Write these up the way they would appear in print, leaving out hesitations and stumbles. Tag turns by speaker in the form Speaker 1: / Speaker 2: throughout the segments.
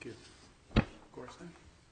Speaker 1: Thank you. Gorstein?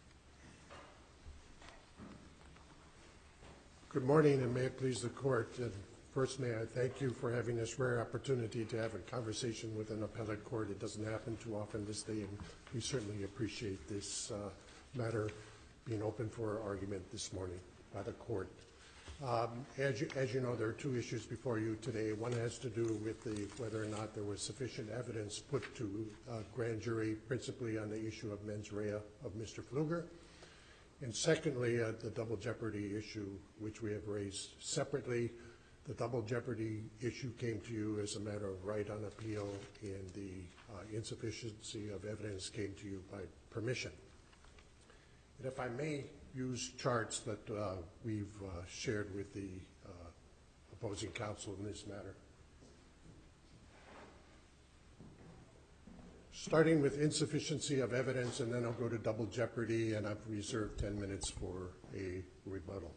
Speaker 2: Good morning, and may it please the court. First, may I thank you for having this rare opportunity to have a conversation with an appellate court. It doesn't happen too often this day, and we certainly appreciate this matter being open for argument this morning by the court. As you know, there are two issues before you today. One has to do with whether or not there was sufficient evidence put to a grand jury, principally on the issue of mens rea of Mr. Pfluger. And secondly, the double jeopardy issue, which we have raised separately. The double jeopardy issue came to you as a matter of right on appeal, and the insufficiency of evidence came to you by permission. And if I may use charts that we've shared with the opposing counsel in this matter. Starting with insufficiency of evidence, and then I'll go to double jeopardy, and I've reserved 10 minutes for a rebuttal.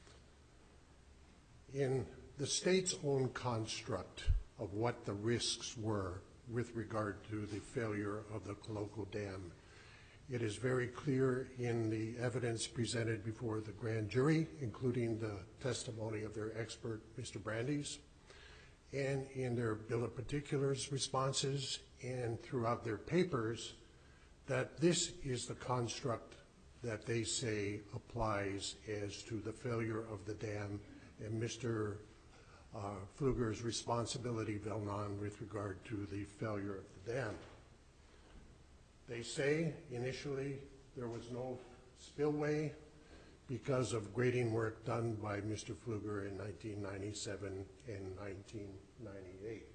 Speaker 2: In the state's own construct of what the risks were with regard to the failure of the Coloco Dam, it is very clear in the evidence presented before the grand jury, including the testimony of their expert, Mr. Brandeis, and in their bill of particulars responses and throughout their papers, that this is the construct that they say applies as to the failure of the dam and Mr. Pfluger's responsibility with regard to the failure of the dam. They say initially there was no spillway because of grading work done by Mr. Pfluger in 1997 and 1998.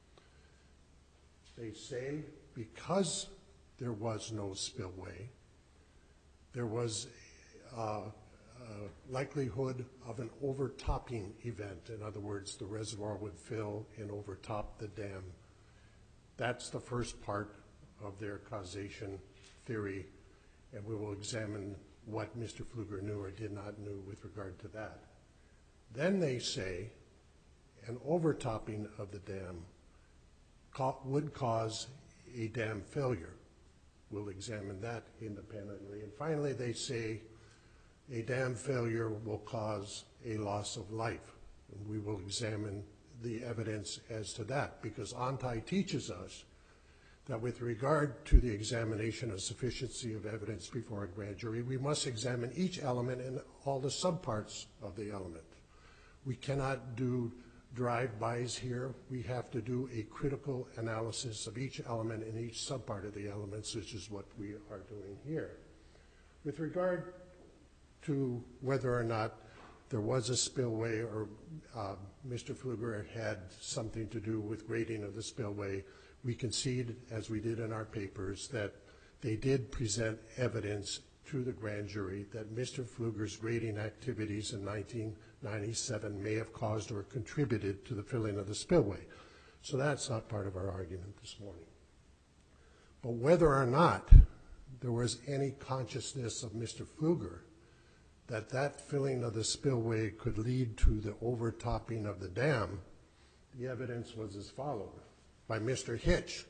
Speaker 2: They say because there was no spillway, there was a likelihood of an overtopping event. In other words, the reservoir would fill and overtop the dam. That's the first part of their causation theory, and we will examine what Mr. Pfluger knew or did not know with regard to that. Then they say an overtopping of the dam would cause a dam failure. We'll examine that independently. And finally, they say a dam failure will cause a loss of life. And we will examine the evidence as to that, because Ontai teaches us that with regard to the examination of sufficiency of evidence before a grand jury, we must examine each element and all the subparts of the element. We cannot do drive-bys here. We have to do a critical analysis of each element and each subpart of the elements, which is what we are doing here. With regard to whether or not there was a spillway or Mr. Pfluger had something to do with grading of the spillway, we concede, as we did in our papers, that they did present evidence to the grand jury that Mr. Pfluger's grading activities in 1997 may have caused or contributed to the filling of the spillway. So that's not part of our argument this morning. But whether or not there was any consciousness of Mr. Pfluger that that filling of the spillway could lead to the overtopping of the dam, the evidence was as follows. By Mr. Hitch.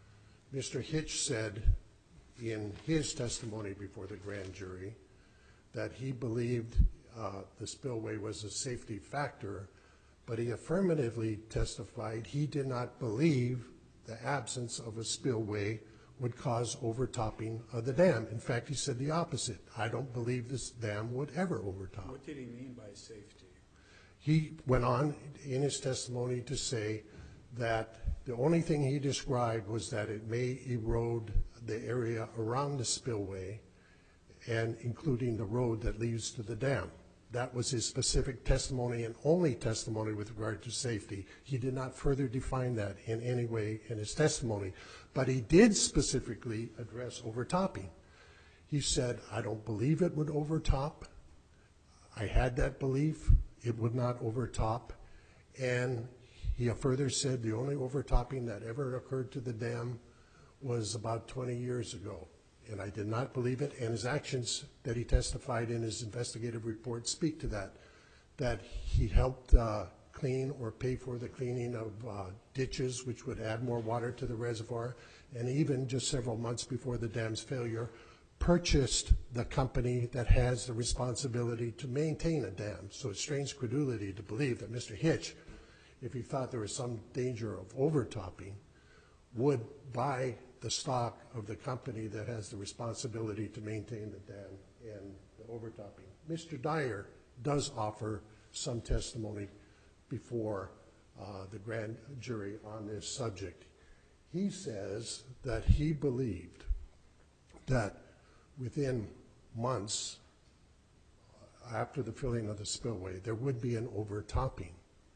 Speaker 2: Mr. Hitch said in his testimony before the grand jury that he believed the spillway was a safety factor, but he affirmatively testified he did not believe the absence of a spillway would cause overtopping of the dam. In fact, he said the opposite. I don't believe this dam would ever overtop.
Speaker 1: What did he mean by safety?
Speaker 2: He went on in his testimony to say that the only thing he described was that it may erode the area around the spillway and including the road that leads to the dam. That was his specific testimony and only testimony with regard to safety. He did not further define that in any way in his testimony, but he did specifically address overtopping. He said, I don't believe it would overtop. I had that belief. It would not overtop. And he further said the only overtopping that ever occurred to the dam was about 20 years ago. And I did not believe it, and his actions that he testified in his investigative report speak to that, that he helped clean or pay for the cleaning of ditches, which would add more water to the reservoir, and even just several months before the dam's failure, purchased the company that has the responsibility to maintain a dam. So it strains credulity to believe that Mr. Hitch, if he thought there was some danger of overtopping, would buy the stock of the company that has the responsibility to maintain the dam and the overtopping. Mr. Dyer does offer some testimony before the grand jury on this subject. He says that he believed that within months after the filling of the spillway, there would be an overtopping.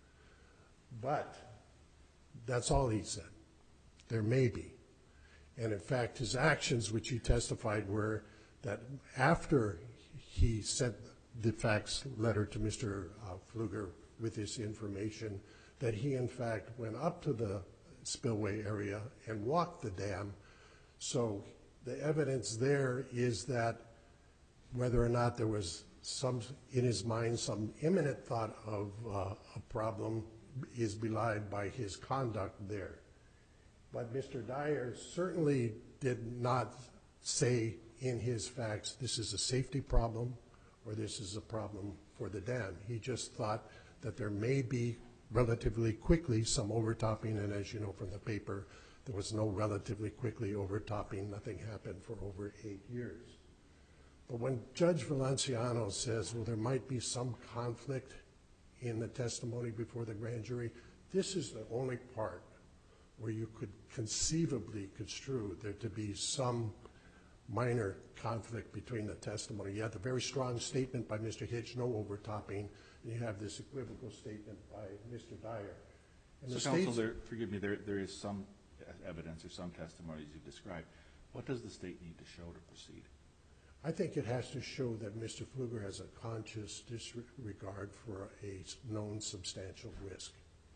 Speaker 2: But that's all he said. There may be. And in fact, his actions, which he testified, were that after he sent the fax letter to Mr. Pfluger with this information, that he in fact went up to the spillway area and walked the dam. So the evidence there is that whether or not there was some, in his mind, some imminent thought of a problem is belied by his conduct there. But Mr. Dyer certainly did not say in his fax, this is a safety problem or this is a problem for the dam. He just thought that there may be relatively quickly some overtopping, and as you know from the paper, there was no relatively quickly overtopping. Nothing happened for over 8 years. But when Judge Valenciano says, well, there might be some conflict in the testimony before the grand jury, this is the only part where you could conceivably construe there to be some minor conflict between the testimony. You have the very strong statement by Mr. Hitch, no overtopping, and you have this equivocal statement by Mr. Dyer. And
Speaker 3: so counsel, forgive me, there is some evidence or some testimonies you've described. What does the state need to show to proceed?
Speaker 2: I think it has to show that Mr. Pfluger has a conscious disregard for a known substantial risk.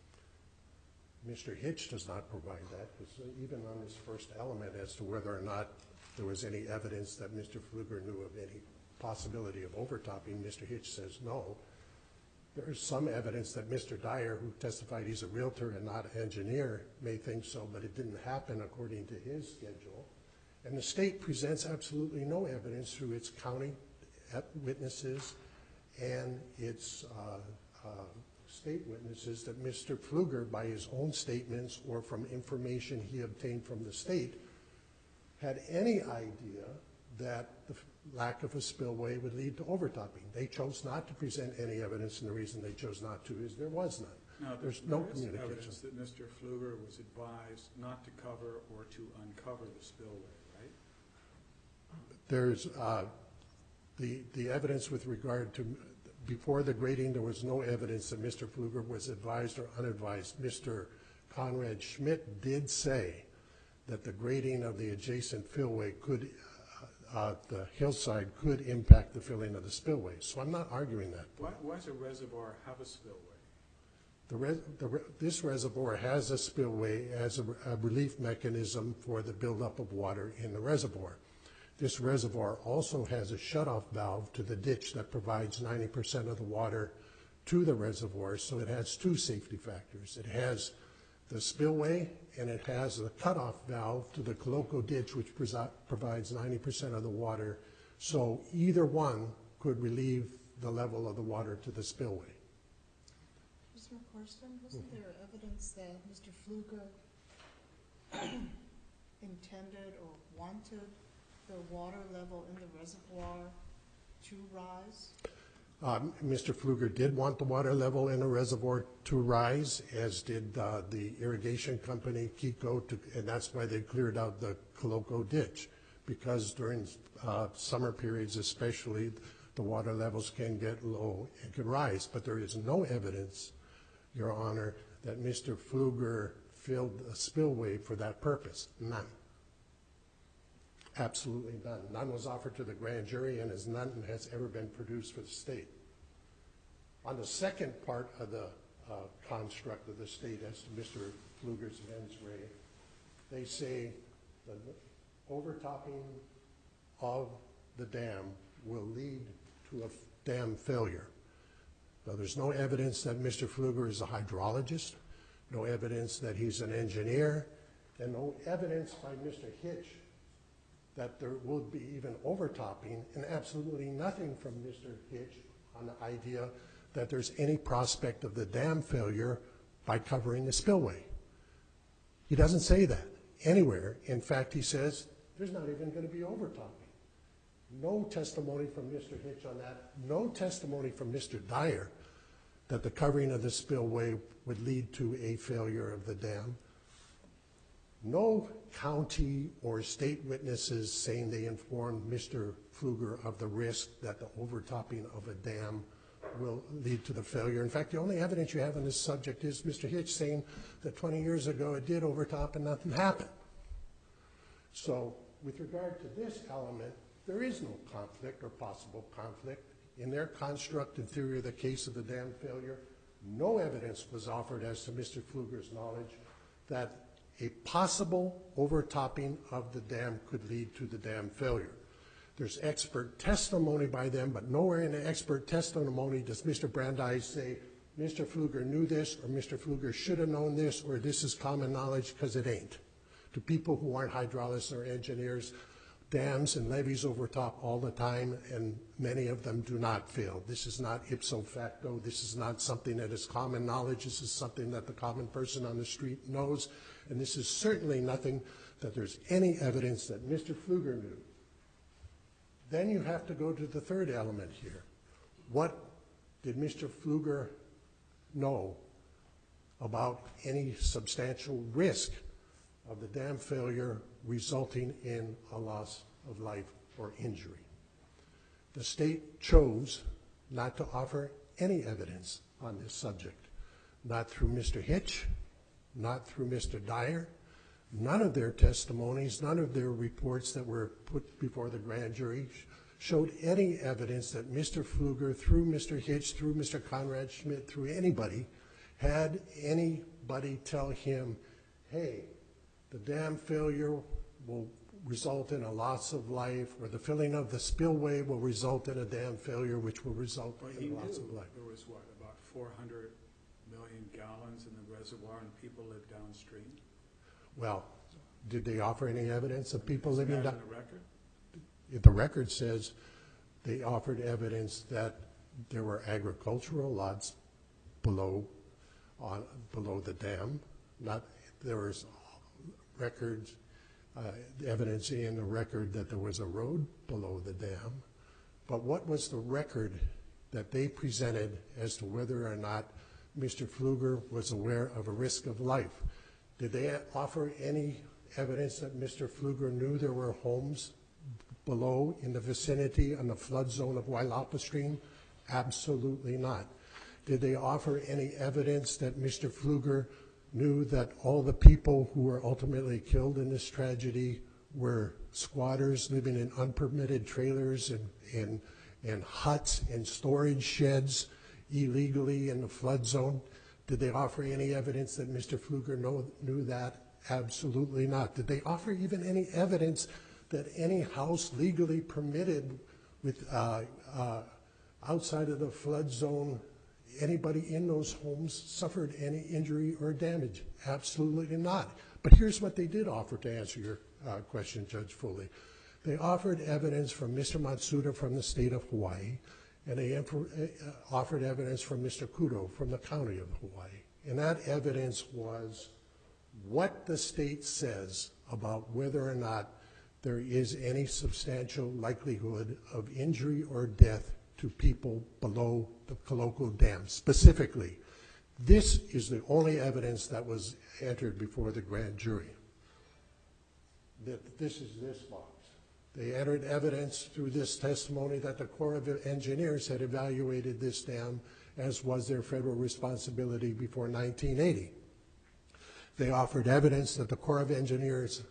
Speaker 2: Mr. Hitch does not provide that, because even on this first element as to whether or not there was any evidence that Mr. Pfluger knew of any possibility of overtopping, Mr. Hitch says no. There is some evidence that Mr. Dyer, who testified he's a realtor and not an engineer, may think so, but it didn't happen according to his schedule. And the state presents absolutely no evidence through its county witnesses and its state witnesses that Mr. Pfluger, by his own statements or from information he obtained from the state, had any idea that the lack of a spillway would lead to overtopping. They chose not to present any evidence, and the reason they chose not to is there was none.
Speaker 1: Now,
Speaker 2: There's no
Speaker 1: there is
Speaker 2: communication.
Speaker 1: evidence that Mr. Pfluger was advised not to cover or to uncover the spillway, right?
Speaker 2: There's the evidence with regard to before the grading, there was no evidence that Mr. Pfluger was advised or unadvised. Mr. Conrad Schmidt did say that the grading of the adjacent fillway could, the hillside could impact the filling of the spillway. So I'm not arguing that.
Speaker 1: Why does a reservoir have a spillway?
Speaker 2: This reservoir has a spillway as a relief mechanism for the buildup of water in the reservoir. This reservoir also has a shutoff valve to the ditch that provides 90% of the water to the reservoir, so it has two safety factors. It has the spillway, and it has the cutoff valve to the Coloco ditch, which provides 90% of the water. So either one could relieve the level of the water to the spillway.
Speaker 4: Mr. McCorson, wasn't there evidence that Mr. Pfluger intended or wanted the water level in the reservoir to rise?
Speaker 2: Mr. Pfluger did want the water level in the reservoir to rise, as did the irrigation company, KECO, and that's why they cleared out the Coloco ditch, because during summer periods especially, the water levels can get low and can rise. But there is no evidence, Your Honor, that Mr. Pfluger filled a spillway for that purpose. None. Absolutely none. None was offered to the grand jury, and as none has ever been produced for the state. On the second part of the construct of the state as to Mr. Pfluger's mens rea, they say the overtopping of the dam will lead to a dam failure. Now, there's no evidence that Mr. Pfluger is a hydrologist, no evidence that he's an engineer, and no evidence by Mr. Hitch that there would be even overtopping, and absolutely nothing from Mr. Hitch on the idea that there's any prospect of the dam failure by covering the spillway. He doesn't say that anywhere. In fact, he says there's not even going to be overtopping. No testimony from Mr. Hitch on that. No testimony from Mr. Dyer that the covering of the spillway would lead to a failure of the dam. No county or state witnesses saying they informed Mr. Pfluger of the risk that the overtopping of a dam will lead to the failure. In fact, the only evidence you have on this subject is Mr. Hitch saying that 20 years ago it did overtop and nothing happened. So with regard to this element, there is no conflict or possible conflict. In their construct and theory of the case of the dam failure, no evidence was offered as to Mr. Pfluger's knowledge that a possible overtopping of the dam could lead to the dam failure. There's expert testimony by them, but nowhere in the expert testimony does Mr. Brandeis say Mr. Pfluger knew this or Mr. Pfluger should have known this or this is common knowledge, because it ain't. To people who aren't hydraulists or engineers, dams and levees overtop all the time, and many of them do not fail. This is not ipso facto. This is not something that is common knowledge. This is something that the common person on the street knows, and this is certainly nothing that there's any evidence that Mr. Pfluger knew. Then you have to go to the third element here. What did Mr. Pfluger know about any substantial risk of the dam failure resulting in a loss of life or injury? The state chose not to offer any evidence on this subject, not through Mr. Hitch, not through Mr. Dyer. None of their testimonies, none of their reports that were put before the grand jury showed any evidence that Mr. Pfluger, through Mr. Hitch, through Mr. Conrad Schmidt, through anybody, had anybody tell him, hey, the dam failure will result in a loss of life, or the filling of the spillway will result in a dam failure, which will result in a loss of life.
Speaker 1: There was, what, about 400 million gallons in the reservoir and people live downstream?
Speaker 2: Well, did they offer any evidence of people living down?
Speaker 1: Is that in the record?
Speaker 2: The record says they offered evidence that there were agricultural lots below the dam. There was records, evidence in the record that there was a road below the dam. But what was the record that they presented as to whether or not Mr. Pfluger was aware of a risk of life? Did they offer any evidence that Mr. Pfluger knew there were homes below in the vicinity on the flood zone of Wailapa Stream? Absolutely not. Did they offer any evidence that Mr. Pfluger knew that all the people who were ultimately killed in this tragedy were squatters living in unpermitted trailers and huts and storage sheds illegally in the flood zone? Did they offer any evidence that Mr. Pfluger knew that? Absolutely not. Did they offer even any evidence that any house legally permitted with outside of the flood zone, anybody in those homes suffered any injury or damage? Absolutely not. But here's what they did offer to answer your question, Judge Foley. They offered evidence from Mr. Matsuda from the state of Hawaii, and they offered evidence from Mr. Kudo from the county of Hawaii. And that evidence was what the state says about whether or not there is any substantial likelihood of injury or death to people below the Kaloko Dam. Specifically, this is the only evidence that was entered before the grand jury. This is this box. They entered evidence through this testimony that the Corps of Engineers had evaluated this dam, as was their federal responsibility before 1980. They offered evidence that the Corps of Engineers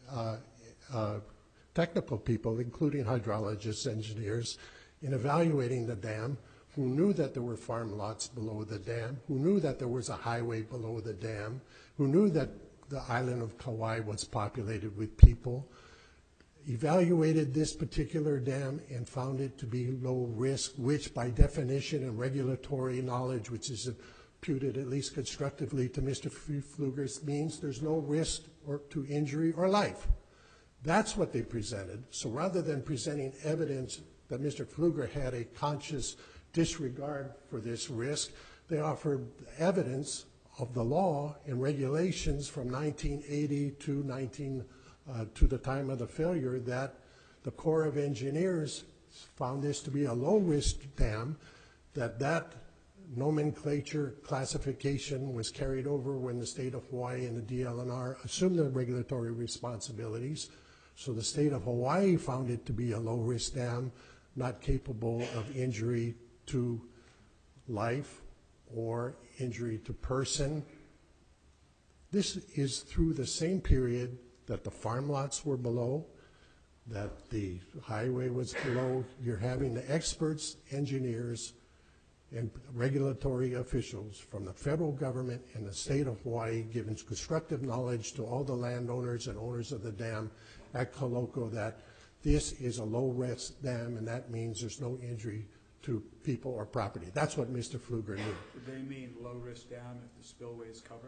Speaker 2: technical people, including hydrologists, engineers, in evaluating the dam, who knew that there were farm lots below the dam, who knew that there was a highway below the dam, who knew that the island of Kauai was populated with people, evaluated this particular dam and found it to be low risk, which by definition and regulatory knowledge, which is imputed at least constructively to Mr. Pfluger, means there's no risk to injury or life. That's what they presented. So rather than presenting evidence that Mr. Pfluger had a conscious disregard for this risk, they offered evidence of the law and regulations from 1980 to the time of the failure that the Corps of Engineers found this to be a low-risk dam, that nomenclature classification was carried over when the state of Hawaii and the DLNR assumed their regulatory responsibilities. So the state of Hawaii found it to be a low-risk dam, not capable of injury to life or injury to person. This is through the same period that the farm lots were below, that the highway was below. You're having the experts, engineers, and regulatory officials from the federal government and the state of Hawaii giving constructive knowledge to all the landowners and owners of the dam at Kaloko that this is a low-risk dam, and that means there's no injury to people or property. That's what Mr. Pfluger knew.
Speaker 1: Did they mean low-risk dam if the spillway is covered?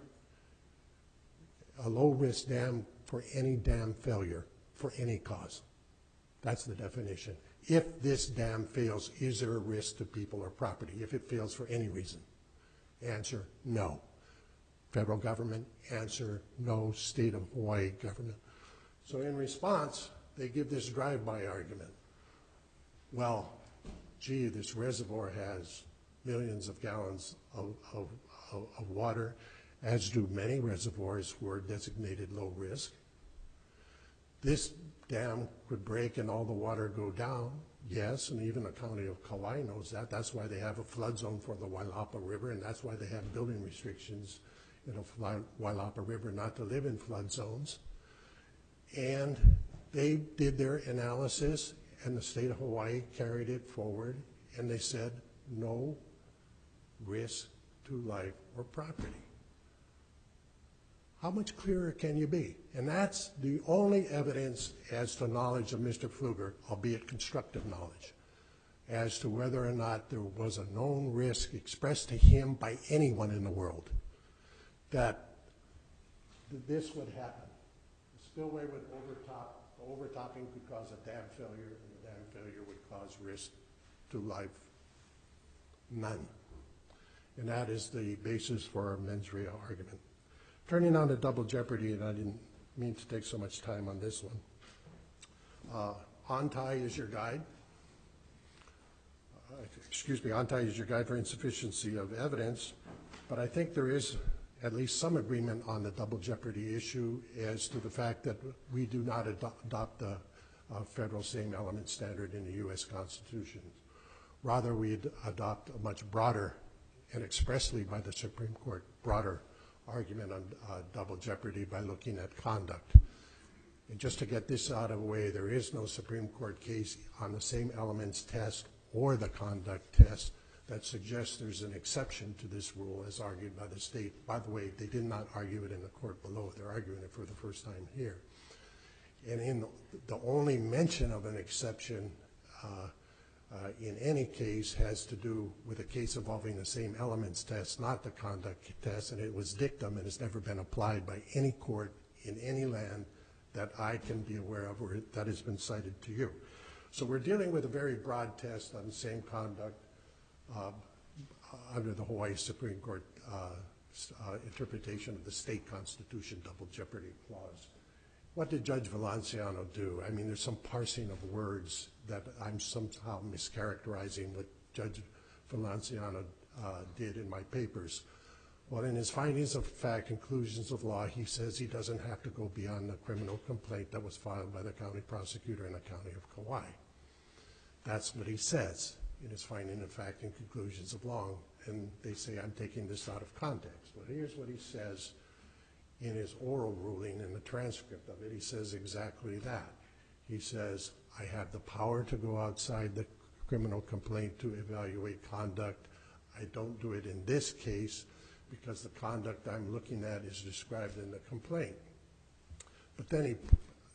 Speaker 2: A low-risk dam for any dam failure, for any cause. That's the definition. If this dam fails, is there a risk to people or property? If it fails for any reason? Answer, no. Federal government, answer, no. State of Hawaii government. So in response, they give this drive-by argument. Well, gee, this reservoir has millions of gallons of water, as do many reservoirs who are designated low risk. This dam could break and all the water go down, yes, and even the county of Kauai knows that. That's why they have a flood zone for the Wailapa River, and that's why they have building restrictions in the Wailapa River not to live in flood zones. And they did their analysis, and the state of Hawaii carried it forward, and they said no risk to life or property. How much clearer can you be? And that's the only evidence as to knowledge of Mr. Pfluger, albeit constructive knowledge, as to whether or not there was a known risk expressed to him by anyone in the world that this would happen. The spillway would overtop. The overtopping could cause a dam failure, and the dam failure would cause risk to life. None. And that is the basis for our mens rea argument. Turning on to double jeopardy, and I didn't mean to take so much time on this one. ONTI is your guide. ONTI is your guide for insufficiency of evidence, but I think there is at least some agreement on the double jeopardy issue as to the fact that we do not adopt the federal same element standard in the U.S. Constitution. Rather, we adopt a much broader, and expressly by the Supreme Court, broader argument on double jeopardy by looking at conduct. And just to get this out of the way, there is no Supreme Court case on the same elements test or the conduct test that suggests there's an exception to this rule as argued by the state. By the way, they did not argue it in the court below. They're arguing it for the first time here. And in the only mention of an exception in any case has to do with a case involving the same elements test, not the conduct test, and it was dictum and has never been applied by any court in any land that I can be aware of or that has been cited to you. So we're dealing with a very broad test on the same conduct under the Hawaii Supreme Court interpretation of the state constitution double jeopardy clause. What did Judge Valenciano do? I mean, there's some parsing of words that I'm somehow mischaracterizing what Judge Valenciano did in my papers. Well, in his findings of fact, conclusions of law, he says he doesn't have to go beyond the criminal complaint that was filed by the county prosecutor in the county of Kauai. That's what he says in his finding of fact and conclusions of law. And they say I'm taking this out of context. Well, here's what he says in his oral ruling in the transcript of it. He says exactly that. He says, I have the power to go outside the criminal complaint to evaluate conduct. I don't do it in this case because the conduct I'm looking at is described in the complaint. But then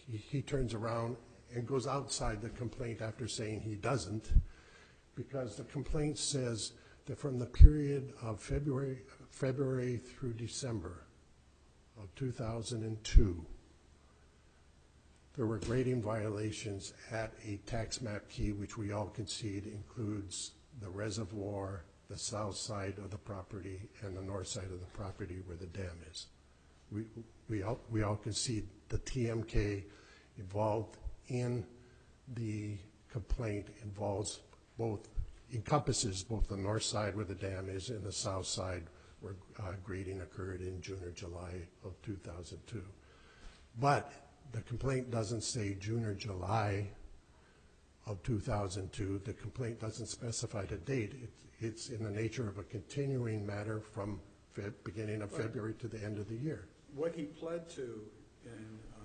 Speaker 2: he turns around and goes outside the complaint after saying he doesn't, because the complaint says that from the period of February through December of 2002, there were grading violations at a tax map key, which we all concede includes the reservoir, the south side of the property, and the north side of the property where the dam is. We all concede the TMK involved in the complaint encompasses both the north side where the dam is and the south side where grading occurred in June or July of 2002. But the complaint doesn't say June or July of 2002. The complaint doesn't specify the date. It's in the nature of a continuing matter from beginning of February to the end of the year.
Speaker 1: What he pled to in,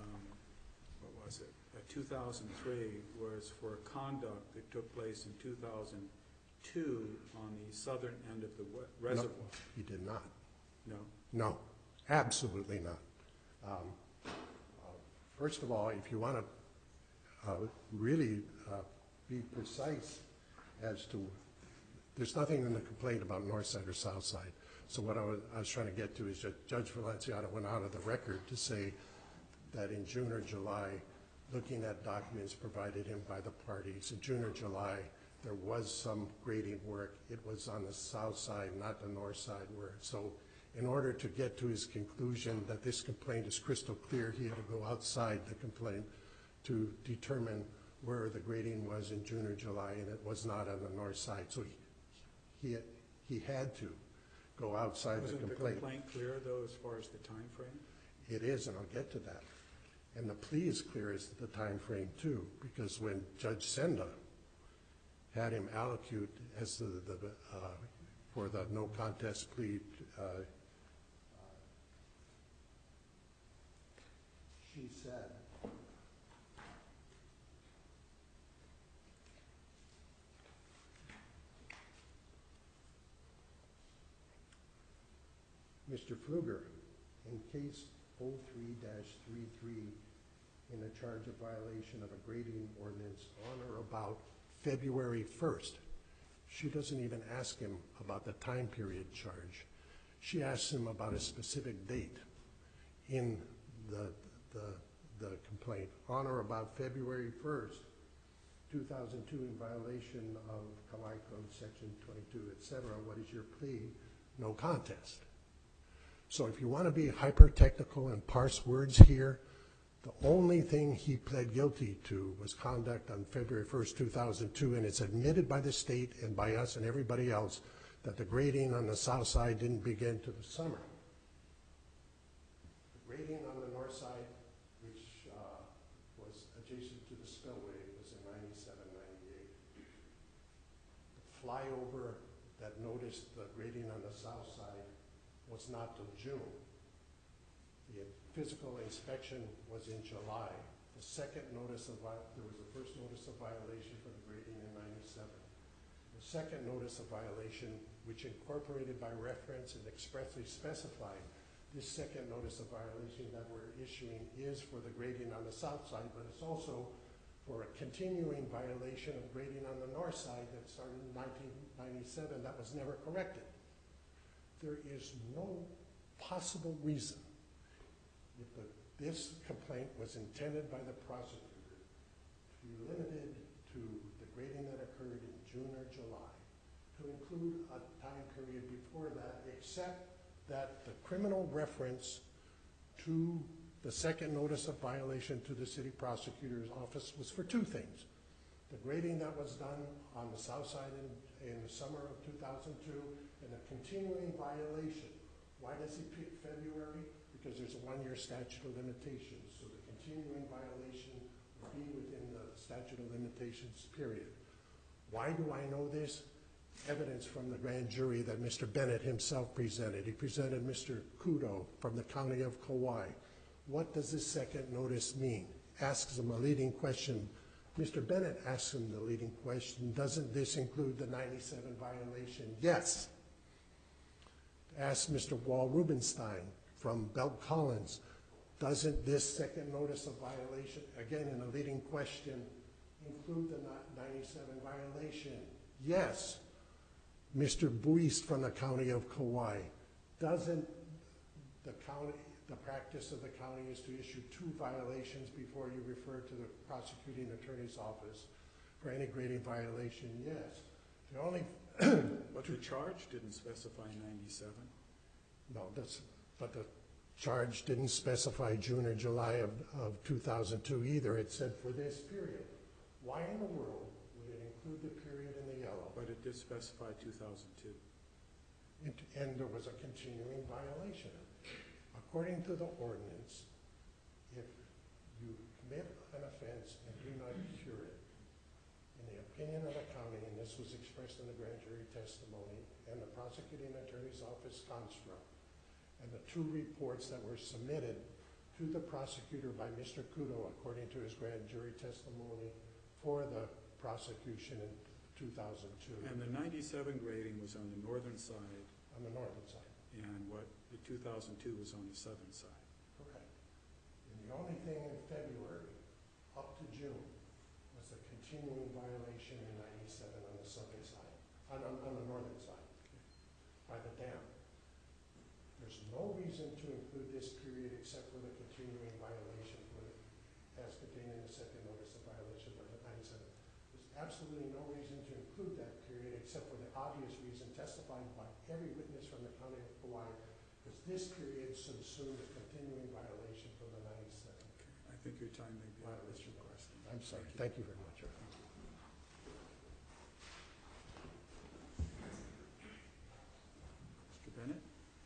Speaker 1: 2003 was for conduct that took place in 2002 on the southern end of the reservoir.
Speaker 2: No, he did not.
Speaker 1: No?
Speaker 2: No, absolutely not. First of all, if you want to really be precise as to, there's nothing in the complaint about north side or south side. So what I was trying to get to is that Judge Valenciano went out of the record to say that in June or July, looking at documents provided him by the parties, in June or July, there was some grading work. It was on the south side, not the north side. So in order to get to his conclusion that this complaint is crystal clear, he had to go outside the complaint to determine where the grading was in June or July, and it was not on the north side. So he had to go outside the complaint.
Speaker 1: Wasn't the complaint clear, though, as far as the time frame?
Speaker 2: It is, and I'll get to that. And the plea is clear as to the time frame, too, because when Judge Senda had him allocute as for the no contest plea, she said, Mr. Pfluger, in case 03-33, in a charge of violation of a grading ordinance on or about February 1st, she doesn't even ask him about the time period charge. She asks him about a specific date in the complaint. On or about February 1st, 2002, in violation of Kauai Code Section 22, etc., what is your plea? No contest. So if you want to be hyper-technical and parse words here, the only thing he pled guilty to was conduct on February 1st, 2002, and it's admitted by the state and by us and everybody else that the grading on the south side didn't begin till the summer. The grading on the north side, which was adjacent to the spillway, was in 97, 98. The flyover that noticed the grading on the south side was not till June. The physical inspection was in July. The second notice of there was the first notice of violation for the grading in 97. The second notice of violation, which incorporated by reference and expressly specified this second notice of violation that we're issuing is for the grading on the south side, but it's also for a continuing violation of grading on the north side that started in 1997 that was never corrected. There is no possible reason, if this complaint was intended by the prosecutor to be limited to the grading that occurred in June or July, to include a time period before that, except that the criminal reference to the second notice of violation to the city prosecutor's office was for two things. The grading that was done on the south side in the summer of 2002, and a continuing violation. Why does he pick February? Because there's a one-year statute of limitations, so the continuing violation would be within the statute of limitations period. Why do I know this? Evidence from the grand jury that Mr. Bennett himself presented. He presented Mr. Kudo from the county of Kauai. What does this second notice mean? Asks him a leading question. Mr. Bennett asks him the leading question, doesn't this include the 97 violation? Yes. Asked Mr. Wall Rubenstein from Belt Collins, doesn't this second notice of violation, again in a leading question, include the 97 violation? Yes. Mr. Buist from the County of Kauai, doesn't the practice of the county is to issue 2 violations before you refer to the prosecuting attorney's office for any grading violation? Yes. The only
Speaker 1: But the charge didn't specify 97.
Speaker 2: no, but the charge didn't specify June or July of 2002 either. It said for this period. Why in the world would it include the period in the yellow?
Speaker 1: But it did specify 2002.
Speaker 2: And there was a continuing violation. According to the ordinance, if you commit an offense and do not cure it, in the opinion of the county, and this was expressed in the grand jury testimony and the prosecuting attorney's office construct, and the 2 reports that were submitted to the prosecutor by Mr. Kudo, according to his grand jury testimony for the prosecution in 2002.
Speaker 1: And the 97 grading was on the northern side,
Speaker 2: On the northern side.
Speaker 1: and what the 2002 was on the southern side.
Speaker 2: Correct. And the only thing in February up to June was the continuing violation in 97 on the southern side, on the northern side, by the dam. There's no reason to include this period except for the continuing violation as contained in the second notice of violation by the 97. There's absolutely no reason to include that period except for the obvious reason testified by every witness from the county of Kauai, because this period subsumed a continuing violation from the 97.
Speaker 1: I think your time may be up, Mr. Question.
Speaker 2: I'm sorry. Thank you very much.
Speaker 1: Mr. Bennett?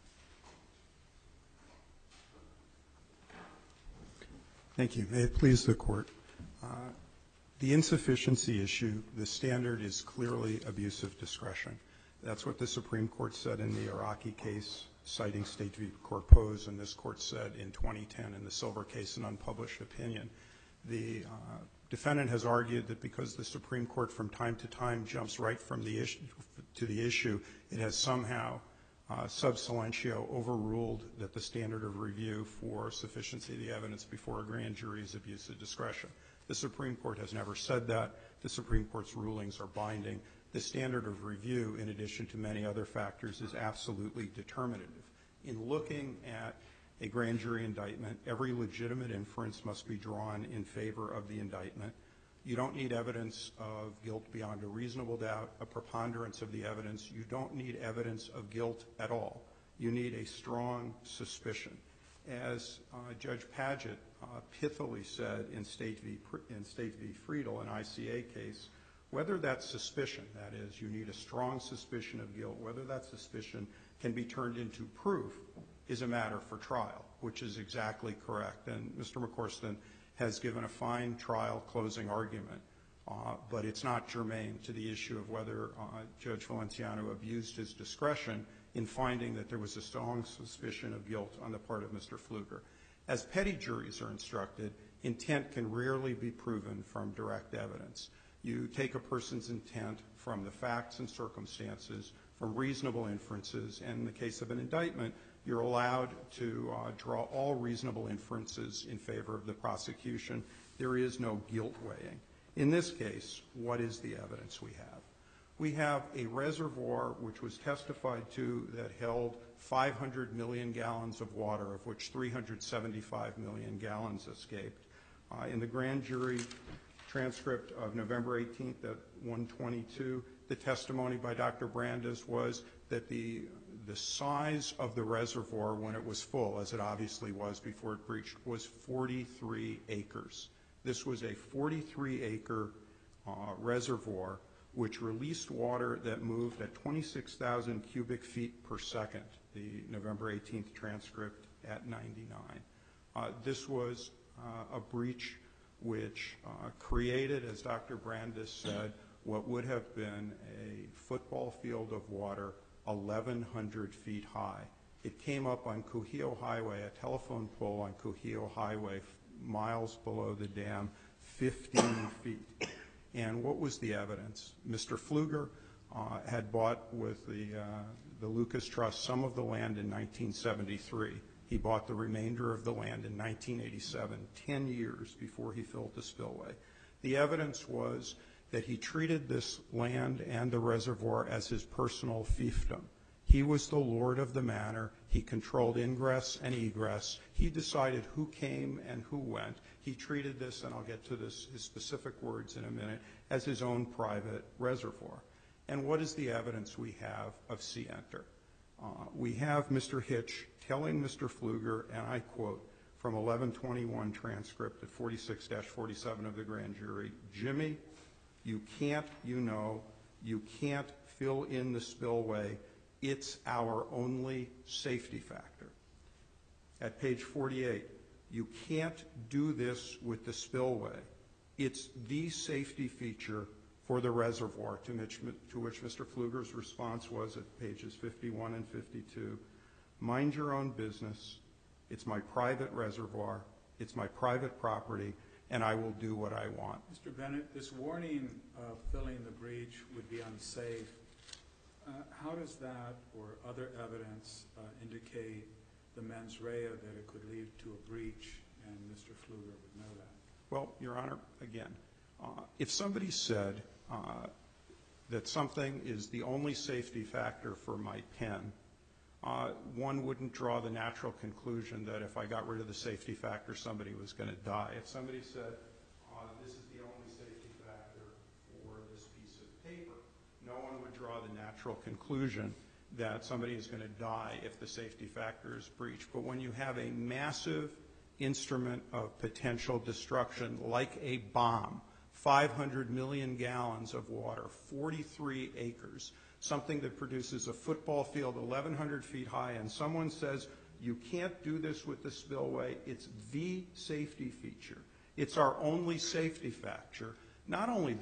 Speaker 5: Thank you. May it please the court. The insufficiency issue, the standard is clearly abuse of discretion. That's what the Supreme Court said in the Iraqi case, citing State v. Corpos, and this court said in 2010 in the Silver case, an unpublished opinion. The defendant has argued that because the Supreme Court from time to time jumps right from the issue to the issue, it has somehow sub silentio overruled that the standard of review for sufficiency of the evidence before a grand jury is abuse of discretion. The Supreme Court has never said that. The Supreme Court's rulings are binding. The standard of review, in addition to many other factors, is absolutely determinative. In looking at a grand jury indictment, every legitimate inference must be drawn in favor of the indictment. You don't need evidence of guilt beyond a reasonable doubt, a preponderance of the evidence. You don't need evidence of guilt at all. You need a strong suspicion. As Judge Padgett pithily said in State v. Friedel, an ICA case, whether that suspicion, that is, you need a strong suspicion of guilt, whether that suspicion can be turned into proof is a matter for trial, which is exactly correct. And Mr. McCorston has given a fine trial closing argument, but it's not germane to the issue of whether Judge Valenciano abused his discretion in finding that there was a strong suspicion of guilt on the part of Mr. Pfluger. As petty juries are instructed, intent can rarely be proven from direct evidence. You take a person's intent from the facts and circumstances, from reasonable inferences, and in the case of an indictment, you're allowed to draw all reasonable inferences in favor of the prosecution. There is no guilt weighing. In this case, what is the evidence we have? We have a reservoir which was testified to that held 500 million gallons of water, of which 375 million gallons escaped. In the grand jury transcript of November 18th at 1:22, the testimony by Dr. Brandes was that the size of the reservoir when it was full, as it obviously was before it breached, was 43 acres. This was a 43-acre reservoir which released water that moved at 26,000 cubic feet per second, the November 18th transcript at 99. This was a breach which created, as Dr. Brandes said, what would have been a football field of water 1,100 feet high. It came up on Kuhio Highway, a telephone pole on Kuhio Highway, miles below the dam, 15 feet. And what was the evidence? Mr. Pfluger had bought with the Lucas Trust some of the land in 1973. He bought the remainder of the land in 1987, 10 years before he filled the spillway. The evidence was that he treated this land and the reservoir as his personal fiefdom. He was the lord of the manor. He controlled ingress and egress. He decided who came and who went. He treated this, and I'll get to this, his specific words in a minute, as his own private reservoir. And what is the evidence we have of Sienter? We have Mr. Hitch telling Mr. Pfluger, and I quote from 1121 transcript at 46-47 of the grand jury, Jimmy, you can't fill in the spillway. It's our only safety factor. At page 48, you can't do this with the spillway. It's the safety feature for the reservoir, to which Mr. Pfluger's response was at pages 51 and 52, mind your own business. It's my private reservoir. It's my private property, and I will do what I want.
Speaker 1: Mr. Bennett, this warning of filling the breach would be unsafe. How does that or other evidence indicate the mens rea that it could lead to a breach, and Mr. Pfluger would know that?
Speaker 5: Well, Your Honor, again, if somebody said that something is the only safety factor for my pen, one wouldn't draw the natural conclusion that if I got rid of the safety factor, somebody was going to die. If somebody said, this is the only safety factor for this piece of paper, no one would draw the natural conclusion that somebody is going to die if the safety factor is breached. But when you have a massive instrument of potential destruction like a bomb, 500 million gallons of water, 43 acres, something that produces a football field 1,100 feet high, and someone says, you can't do this with the spillway, it's the safety feature. It's our only safety factor. Not only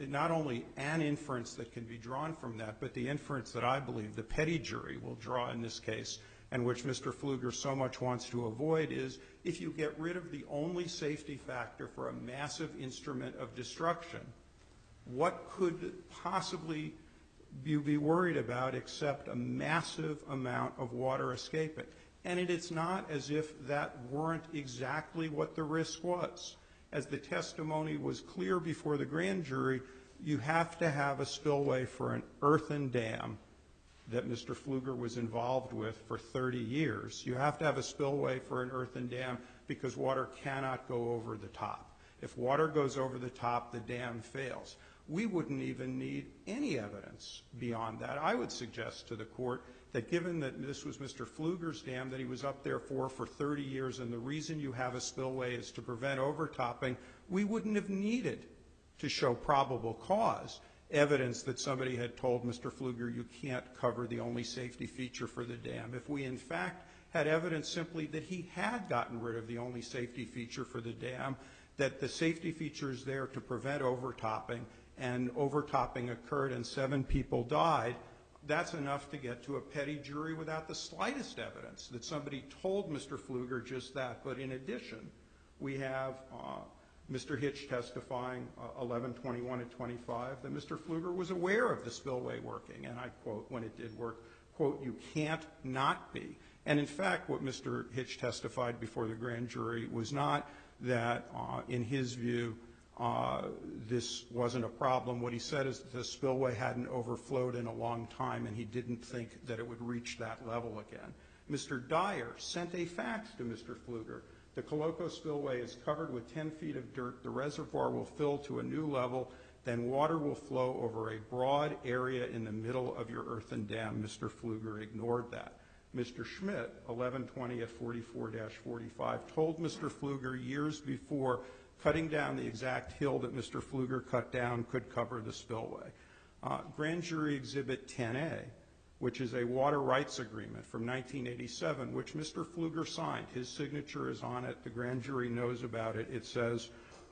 Speaker 5: an inference that can be drawn from that, but the inference that I believe the petty jury will draw in this case, and which Mr. Pfluger so much wants to avoid, is if you get rid of the only safety factor for a massive instrument of destruction, what could possibly you be worried about except a massive amount of water escaping? And it's not as if that weren't exactly what the risk was. As the testimony was clear before the grand jury, you have to have a spillway for an earthen dam that Mr. Pfluger was involved with for 30 years. You have to have a spillway for an earthen dam because water cannot go over the top. If water goes over the top, the dam fails. We wouldn't even need any evidence beyond that. I would suggest to the court that given that this was Mr. Pfluger's dam that he was up there for 30 years, and the reason you have a spillway is to prevent overtopping, we wouldn't have needed to show probable cause evidence that somebody had told Mr. Pfluger you can't cover the only safety feature for the dam. If we in fact had evidence simply that he had gotten rid of the only safety feature for the dam, that the safety feature is there to prevent overtopping, and overtopping occurred and 7 people died, that's enough to get to a petty jury without the slightest evidence that somebody told Mr. Pfluger just that. But in addition, we have Mr. Hitch testifying 1121 and 25 that Mr. Pfluger was aware of the spillway working, and I quote, when it did work, quote, you can't not be. And in fact, what Mr. Hitch testified before the grand jury was not that, in his view, this wasn't a problem. What he said is that the spillway hadn't overflowed in a long time, and he didn't think that it would reach that level again. Mr. Dyer sent a fax to Mr. Pfluger. The Coloco spillway is covered with 10 feet of dirt. The reservoir will fill to a new level. Then water will flow over a broad area in the middle of your earthen dam. Mr. Pfluger ignored that. Mr. Schmidt, 1120 at 44-45, told Mr. Pfluger years before cutting down the exact hill that Mr. Pfluger cut down could cover the spillway. Grand Jury Exhibit 10A, which is a water rights agreement from 1987, which Mr. Pfluger signed. His signature is on it. The grand jury knows about it. It says,